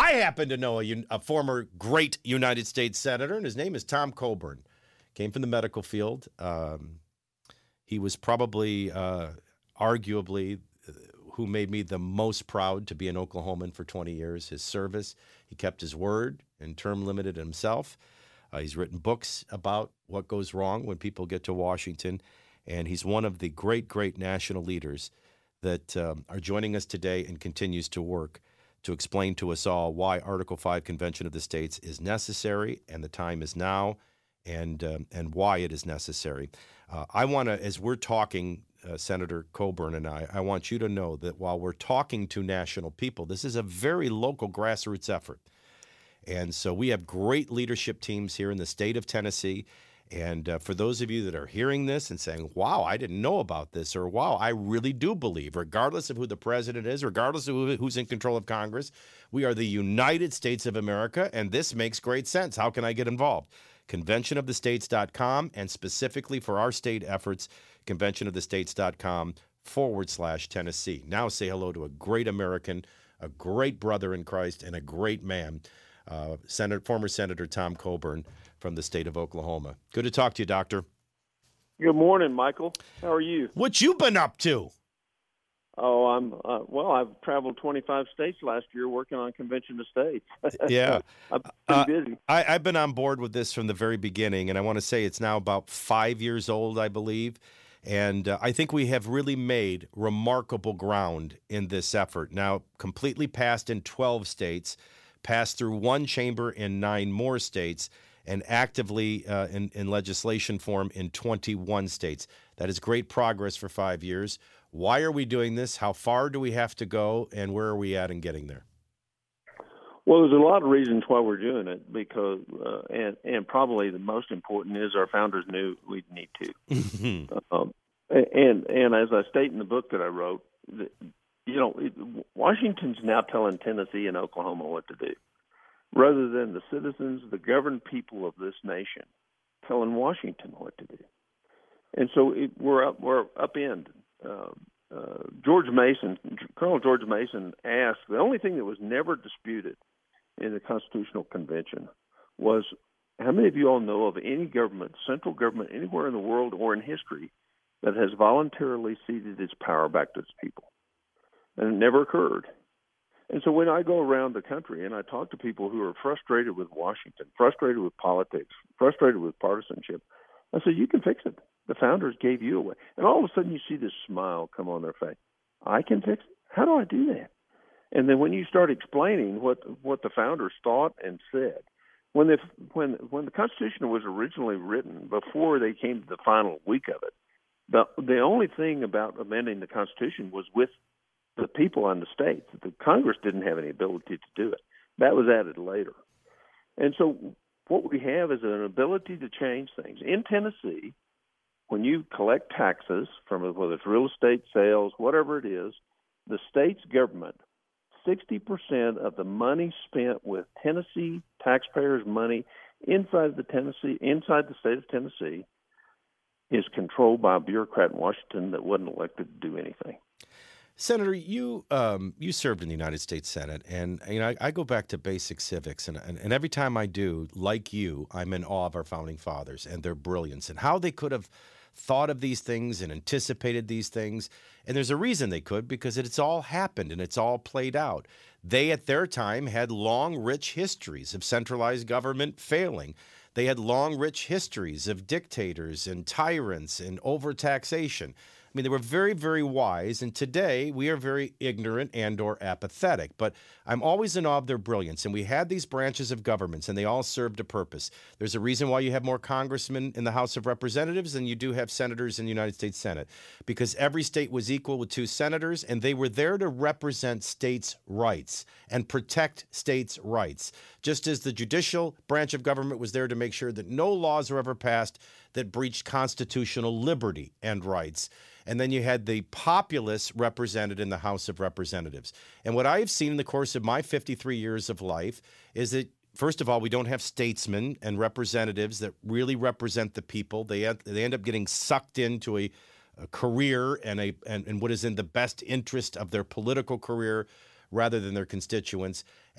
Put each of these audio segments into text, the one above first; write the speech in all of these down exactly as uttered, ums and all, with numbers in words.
I happen to know a, a former great United States senator, and his name is Tom Coburn. Came from the medical field. Um, he was probably, uh, arguably, who made me the most proud to be an Oklahoman for twenty years. His service, he kept his word and term limited himself. Uh, he's written books about what goes wrong when people get to Washington, and he's one of the great, great national leaders that um, are joining us today and continues to work to explain to us all why Article five Convention of the States is necessary, and the time is now, and um, and why it is necessary. Uh, I want to, as we're talking, uh, Senator Coburn and I, I want you to know that while we're talking to national people, this is a very local grassroots effort. And so we have great leadership teams here in the state of Tennessee. And uh, for those of you that are hearing this and saying, wow, I didn't know about this, or wow, I really do believe, regardless of who the president is, regardless of who, who's in control of Congress, we are the United States of America, and this makes great sense. How can I get involved? convention of the states dot com, and specifically for our state efforts, convention of the states dot com forward slash Tennessee. Now say hello to a great American, a great brother in Christ, and a great man, uh, Senator, former Senator Tom Coburn from the state of Oklahoma. Good to talk to you, Doctor. Good morning, Michael. How are you? What you been up to? Oh, I'm uh, well. I've traveled twenty-five states last year working on Convention of States. Yeah, I'm pretty uh, busy. I, I've been on board with this from the very beginning, and I want to say it's now about five years old, I believe. And uh, I think we have really made remarkable ground in this effort. Now, completely passed in twelve states, passed through one chamber in nine more states, and actively uh, in, in legislation form in twenty-one states. That is great progress for five years. Why are we doing this? How far do we have to go? And where are we at in getting there? Well, there's a lot of reasons why we're doing it, because uh, and and probably the most important is our founders knew we'd need to. um, and and as I state in the book that I wrote, you know, it, Washington's now telling Tennessee and Oklahoma what to do, rather than the citizens, the governed people of this nation, telling Washington what to do. And so it, we're up, we're upend. Uh, uh, George Mason, Colonel George Mason asked, the only thing that was never disputed in the Constitutional Convention was, how many of you all know of any government, central government, anywhere in the world or in history that has voluntarily ceded its power back to its people? And it never occurred. And so when I go around the country and I talk to people who are frustrated with Washington, frustrated with politics, frustrated with partisanship, I say, you can fix it. The founders gave you away. And all of a sudden you see this smile come on their face. I can fix it? How do I do that? And then when you start explaining what what the founders thought and said, when the when when the Constitution was originally written, before they came to the final week of it, the the only thing about amending the Constitution was with the people on the states. The Congress didn't have any ability to do it. That was added later. And so what we have is an ability to change things. In Tennessee, when you collect taxes from whether it's real estate sales, whatever it is, the state's government, sixty percent of the money spent with Tennessee taxpayers' money inside the Tennessee, inside the state of Tennessee, is controlled by a bureaucrat in Washington that wasn't elected to do anything. Senator, you um, you served in the United States Senate, and you know I, I go back to basic civics, and, and and every time I do, like you, I'm in awe of our founding fathers and their brilliance and how they could have thought of these things and anticipated these things. And there's a reason they could, because it's all happened and it's all played out. They, at their time, had long, rich histories of centralized government failing. They had long, rich histories of dictators and tyrants and overtaxation. I mean, they were very, very wise, and today we are very ignorant and or apathetic. But I'm always in awe of their brilliance, and we had these branches of governments, and they all served a purpose. There's a reason why you have more congressmen in the House of Representatives than you do have senators in the United States Senate, because every state was equal with two senators, and they were there to represent states' rights and protect states' rights, just as the judicial branch of government was there to make sure that no laws were ever passed that breached constitutional liberty and rights. And then you had the populace represented in the House of Representatives. And what I have seen in the course of my fifty-three years of life is that, first of all, we don't have statesmen and representatives that really represent the people. They end, they end up getting sucked into a, a career and, a, and, and what is in the best interest of their political career rather than their constituents.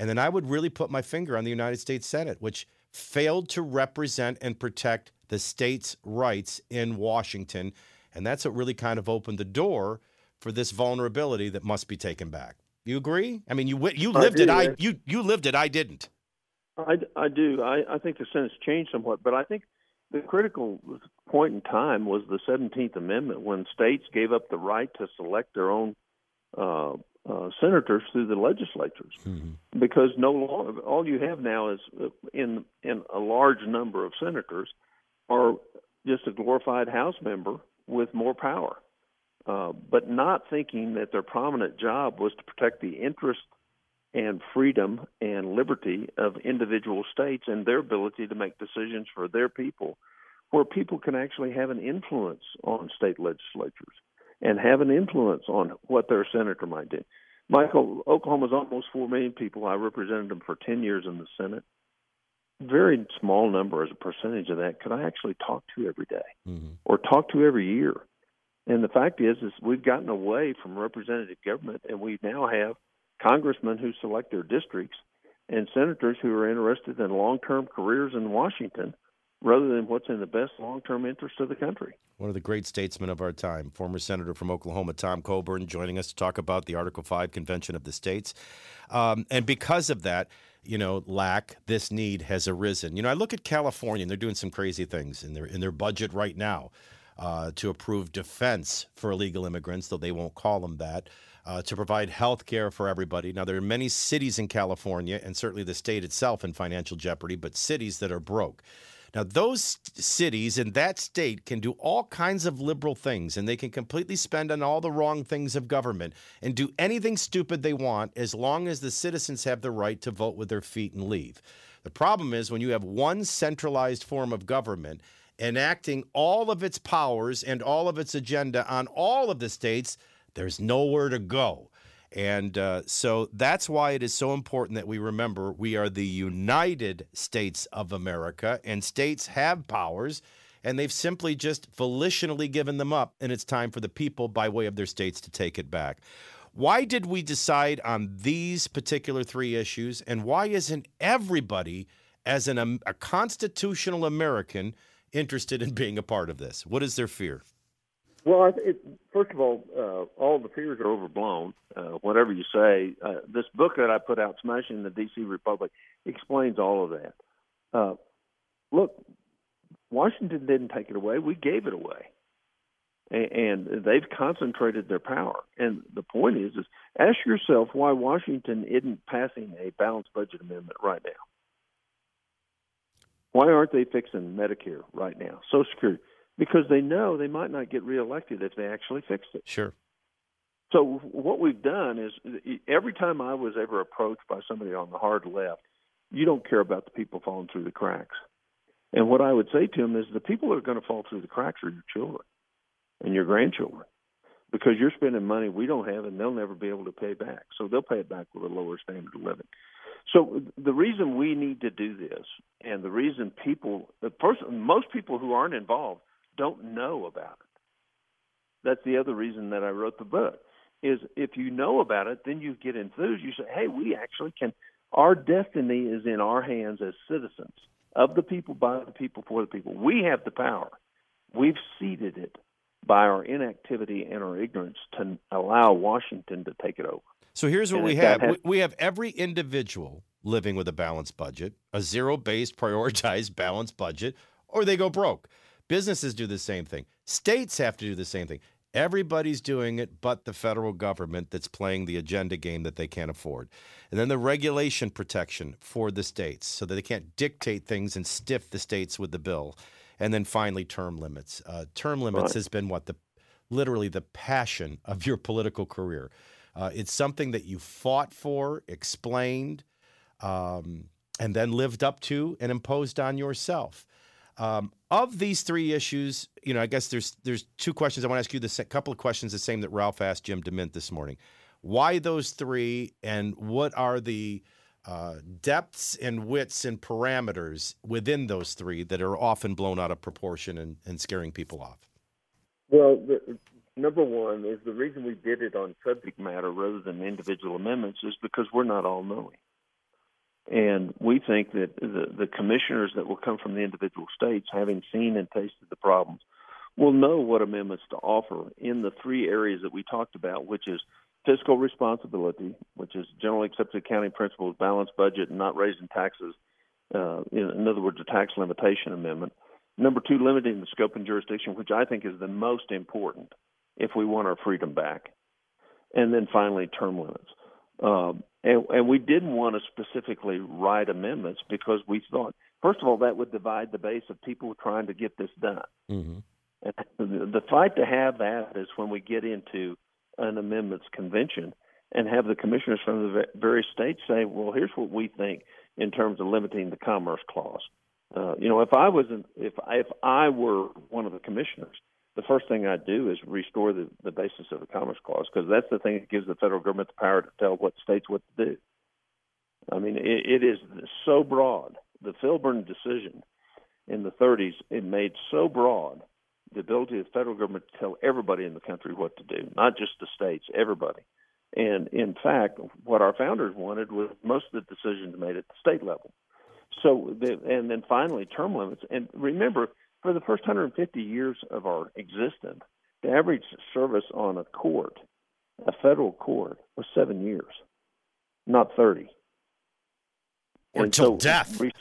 And then I would really put my finger on the United States Senate, which failed to represent and protect the states' rights in Washington. And that's what really kind of opened the door for this vulnerability that must be taken back. You agree? I mean, you you lived I it. do, I yeah. you you lived it. I didn't. I, I do. I, I think the Senate's changed somewhat, but I think the critical point in time was the seventeenth Amendment, when states gave up the right to select their own uh, uh, senators through the legislatures. Mm-hmm. Because no longer, all you have now is uh, in in a large number of senators are just a glorified House member with more power, uh, but not thinking that their prominent job was to protect the interests and freedom and liberty of individual states and their ability to make decisions for their people, where people can actually have an influence on state legislatures and have an influence on what their senator might do. Michael, Oklahoma's almost four million people. I represented them for ten years in the Senate. Very small number as a percentage of that could I actually talk to every day mm-hmm. or talk to every year. And the fact is, is we've gotten away from representative government, and we now have congressmen who select their districts and senators who are interested in long-term careers in Washington rather than what's in the best long-term interest of the country. One of the great statesmen of our time, former Senator from Oklahoma, Tom Coburn, joining us to talk about the Article five Convention of the States. Um, and because of that, you know, lack, this need has arisen. You know, I look at California, and they're doing some crazy things in their in their budget right now uh, to approve defense for illegal immigrants, though they won't call them that, uh, to provide health care for everybody. Now, there are many cities in California, and certainly the state itself in financial jeopardy, but cities that are broke. Now, those cities in that state can do all kinds of liberal things, and they can completely spend on all the wrong things of government and do anything stupid they want as long as the citizens have the right to vote with their feet and leave. The problem is when you have one centralized form of government enacting all of its powers and all of its agenda on all of the states, there's nowhere to go. And uh, so that's why it is so important that we remember we are the United States of America, and states have powers, and they've simply just volitionally given them up, and it's time for the people, by way of their states, to take it back. Why did we decide on these particular three issues, and why isn't everybody, as an, um, a constitutional American, interested in being a part of this? What is their fear? Well, it, first of all, uh, all the fears are overblown. Uh, whatever you say, uh, this book that I put out, Smashing the D C Republic, explains all of that. Uh, look, Washington didn't take it away; we gave it away, and, and they've concentrated their power. And the point is, is ask yourself why Washington isn't passing a balanced budget amendment right now. Why aren't they fixing Medicare right now, Social Security? Because they know they might not get reelected if they actually fix it. Sure. So what we've done is every time I was ever approached by somebody on the hard left, you don't care about the people falling through the cracks. And what I would say to them is the people that are going to fall through the cracks are your children and your grandchildren, because you're spending money we don't have and they'll never be able to pay back. So they'll pay it back with a lower standard of living. So the reason we need to do this, and the reason people, the person, most people who aren't involved don't know about it. That's the other reason that I wrote the book, is if you know about it, then you get enthused. You say, hey, we actually can, our destiny is in our hands as citizens of the people, by the people, for the people. We have the power. We've ceded it by our inactivity and our ignorance to allow Washington to take it over. So here's what and we have. Has- we have every individual living with a balanced budget, a zero-based, prioritized, balanced budget, or they go broke. Businesses do the same thing. States have to do the same thing. Everybody's doing it but the federal government that's playing the agenda game that they can't afford. And then the regulation protection for the states so that they can't dictate things and stiff the states with the bill. And then finally, term limits. Uh, term limits Right. has been what? the literally the passion of your political career. Uh, it's something that you fought for, explained, um, and then lived up to and imposed on yourself. Um, of these three issues, you know, I guess there's there's two questions. I want to ask you the couple of questions, the same that Ralph asked Jim DeMint this morning. Why those three, and what are the uh, depths and widths and parameters within those three that are often blown out of proportion and, and scaring people off? Well, the, number one is the reason we did it on subject matter rather than individual amendments is because we're not all knowing. And we think that the, the commissioners that will come from the individual states, having seen and tasted the problems, will know what amendments to offer in the three areas that we talked about, which is fiscal responsibility, which is generally accepted accounting principles, balanced budget, and not raising taxes. Uh, in, in other words, a tax limitation amendment. Number two, limiting the scope and jurisdiction, which I think is the most important if we want our freedom back. And then finally, term limits. Um, and, and we didn't want to specifically write amendments because we thought, first of all, that would divide the base of people trying to get this done. Mm-hmm. And the, the fight to have that is when we get into an amendments convention and have the commissioners from the various states say, well, here's what we think in terms of limiting the Commerce Clause. Uh, you know, if I was in, if I, if I were one of the commissioners, the first thing I'd do is restore the, the basis of the Commerce Clause, because that's the thing that gives the federal government the power to tell what states what to do. I mean, it, it is so broad. The Filburn decision in the thirties, it made so broad the ability of the federal government to tell everybody in the country what to do, not just the states, everybody. And in fact, what our founders wanted was most of the decisions made at the state level. So, the, and then finally, term limits. And remember, for the first one hundred fifty years of our existence, the average service on a court, a federal court, was seven years, not thirty. Or until so, death. Re-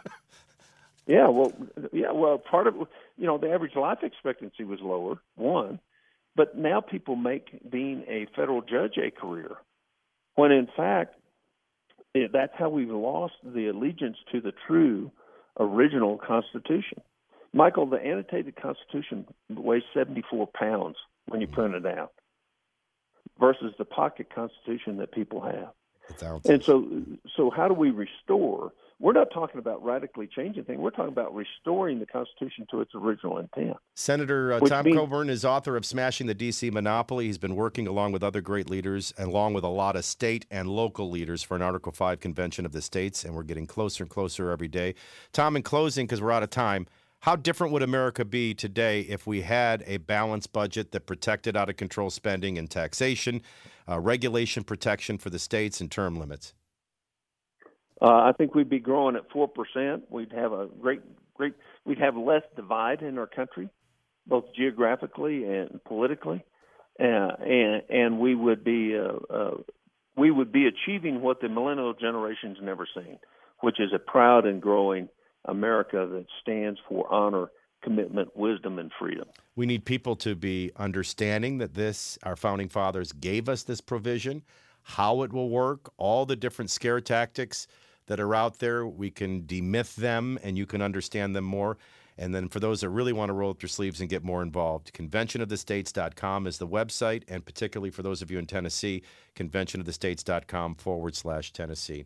yeah, well, yeah, well, part of, you know, the average life expectancy was lower, one, but now people make being a federal judge a career, when in fact, it, that's how we've lost the allegiance to the true original Constitution. Michael, the annotated Constitution weighs seventy-four pounds when you print it out versus the pocket Constitution that people have. And so, so how do we restore? We're not talking about radically changing things. We're talking about restoring the Constitution to its original intent. Senator uh, Tom means- Coburn is author of Smashing the D C Monopoly. He's been working along with other great leaders, and along with a lot of state and local leaders for an Article five convention of the states, and we're getting closer and closer every day. Tom, in closing, because we're out of time, how different would America be today if we had a balanced budget that protected out-of-control spending and taxation, uh, regulation protection for the states, and term limits? Uh, I think we'd be growing at four percent. We'd have a great, great. We'd have less divide in our country, both geographically and politically, uh, and and we would be uh, uh, we would be achieving what the millennial generation's never seen, which is a proud and growing America that stands for honor, commitment, wisdom, and freedom. We need people to be understanding that this, our founding fathers gave us this provision, how it will work, all the different scare tactics that are out there. We can demyth them and you can understand them more. And then for those that really want to roll up their sleeves and get more involved, convention of the states dot com is the website, and particularly for those of you in Tennessee, convention of the states dot com forward slash Tennessee.